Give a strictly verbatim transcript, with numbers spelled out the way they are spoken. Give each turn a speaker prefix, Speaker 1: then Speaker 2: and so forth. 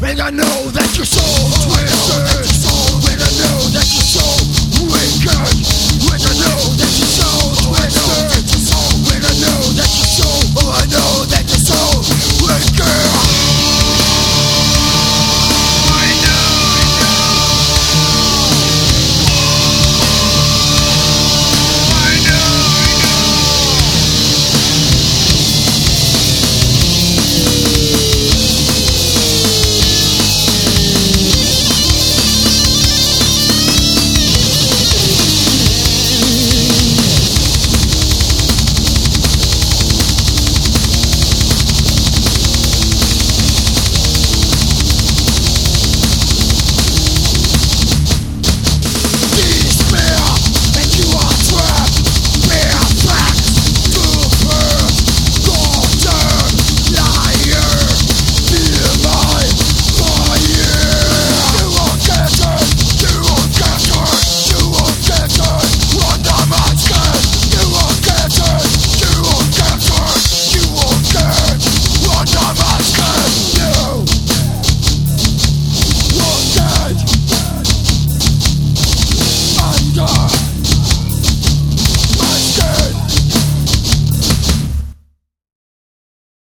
Speaker 1: And I know that your soul twisted. When I know that your soul wicked. When I know that your soul twisted. When I know that your soul, oh I know that your soul wicked. Die.